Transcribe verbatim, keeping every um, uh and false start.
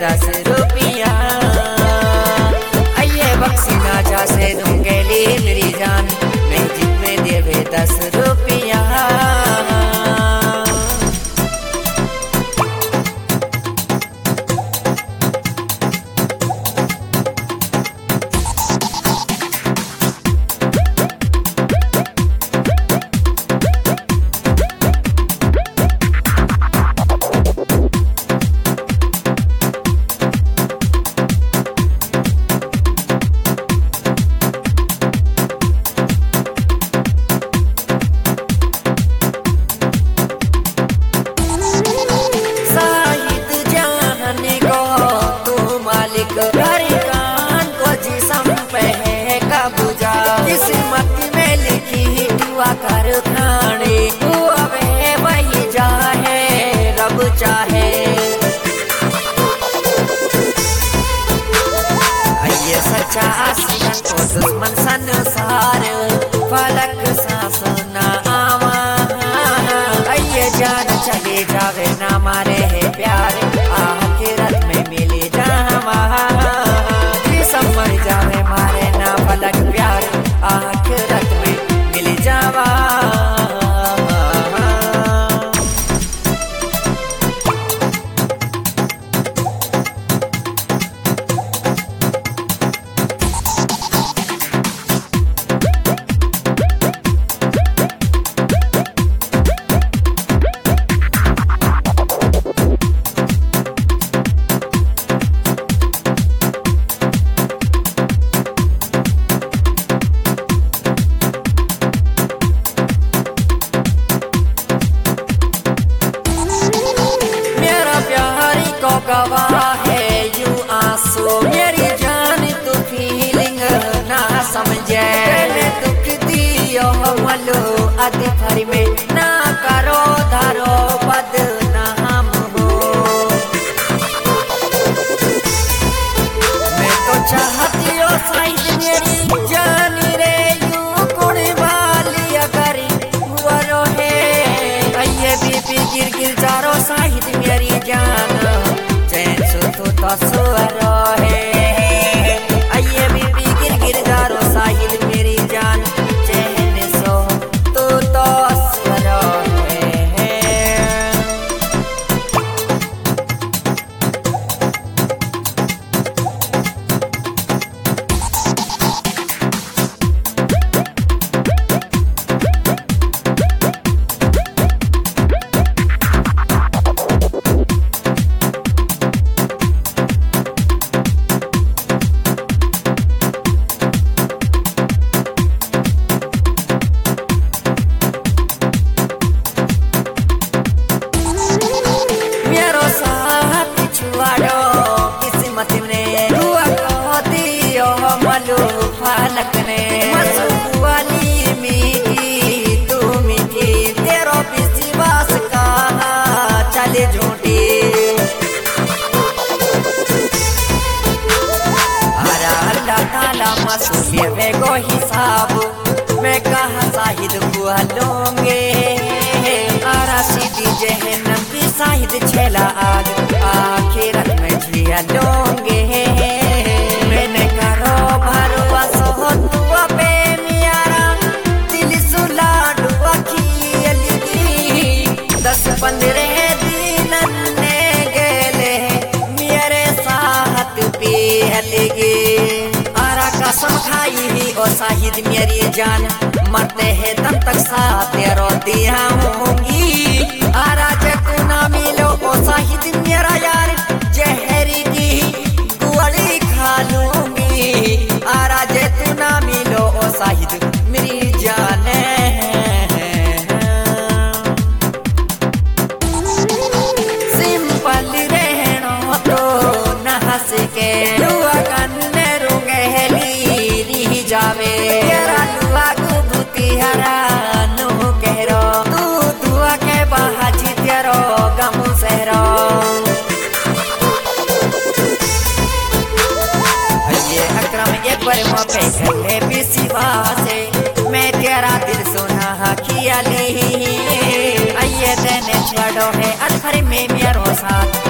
दस रुपया। आइए बक्सी नाचा से दूंगे ली मेरी जान, मैजिक में देवे दस रुपया। किस्मत में लिखी दुआ कर खाने, तू अबे वही जाहे रब चाहे। ये सच्चा आशिक को दुश्मन संसार, फलक सांस ना आवा। ये जान चले जावे ना मारे है प्यार, आखिरत में मिले जावा। समझ जावे मारे ना फलक प्यार, आखिरत में मिल जावा। गवाह है यूं आंसू मेरी जान, तू फीलिंग ना समझे। दुख दियो मलो अति भर में, ना करो धारो बदनाम हो। मैं तो चाहती हो साइड मेरी जान रे, यूं कुड़ी वाली अगर हुआ रोहे। ये बीपी गिर गिर जारो साहिद मेरी जान, तो तस्वरो है। आइए बीबी गिर गिर गारो साहिल मेरी जान, चैन सो तो तस्वरो है। फलक ने वाली मीठी तू मीठी, तेरो विश्वास का चले झूठी। अरे अल्लाह ताला मसूलियत में को हिसाब, मैं कहा साहिद बुआ लूंगे। आरा सीधी जहन्नम की साहिद छेला आग, आखिरत में जिया लूंगे। मैंने करो भरोसा हो दुआ पे मियारा, दिल सुला दुआ की दस पंद्रह दिन ने गेले मेरे साथ पे हलगे। आरा कसम खाई ही ओ साहिद मेरी जान, मरते हैं दम तक साथ रोती होंगी। आरा जब ना मिलो ओ साहिद मेरा यार, जहरी की गोली खा लूंगी। आरा जे तू ना मिलो ओ साहिद मेरी जान। सिंपल रहना तो ना हंस के, दुआ करने रूंगेली रही जावे। तेरा दुआ को भूती हरा नो कह रो, तू दुआ के बाहाजी तेरो गम सहरो। पर मोपे बिसिवा से मैं तेरा दिल सुना किया ली। आइए देने छोड़ो है अधर में मेरो साथ,